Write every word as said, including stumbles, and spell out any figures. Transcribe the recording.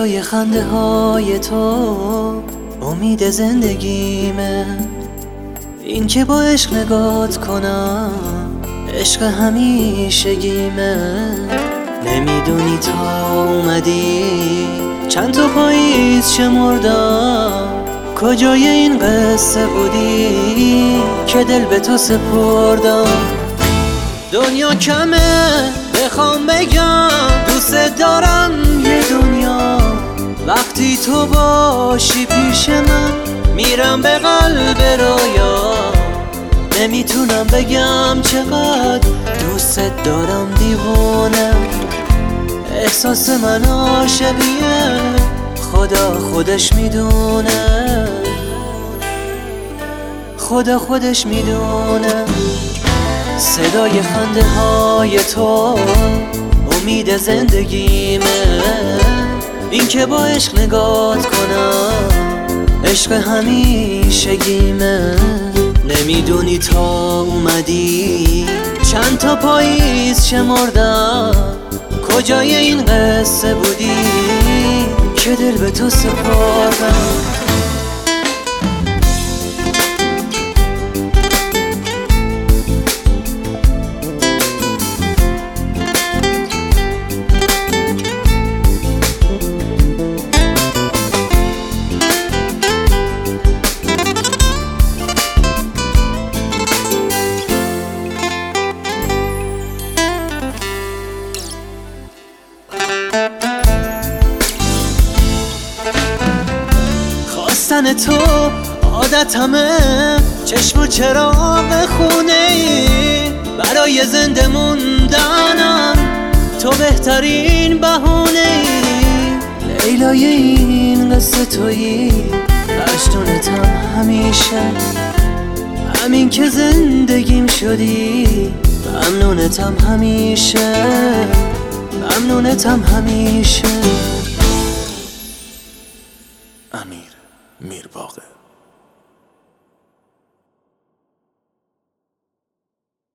صدای خنده های تو امید زندگیمه. این که با عشق نگات کنم عشق همیشگیمه. نمیدونی تا اومدی چند تا پاییز شمردم، کجای این قصه بودی که دل به تو سپردم. دنیا کمه بخوام بگم دوست دارم یه دنیا، وقتی تو باشی پیش من میرم به قلب رویا. نمیتونم بگم چقدر دوست دارم دیوانه، احساس من عاشقیه خدا خودش میدونه، خدا خودش میدونه. صدای خنده های تو امید زندگیمه. این که با عشق نگات کنم عشق همیشگیمه. نمیدونی تا اومدی چند تا پاییز شمردم، کجای این قصه بودی که دل به تو سپردم. خواستن تو عادتمه، چشم و چراغ خونه ای برای زنده موندنم، تو بهترین بهونه ای. لیلای این قصه تویی، مجنونتم همیشه، همین که زندگیم شدی. ممنونتم همیشه، ممنونتم همیشه.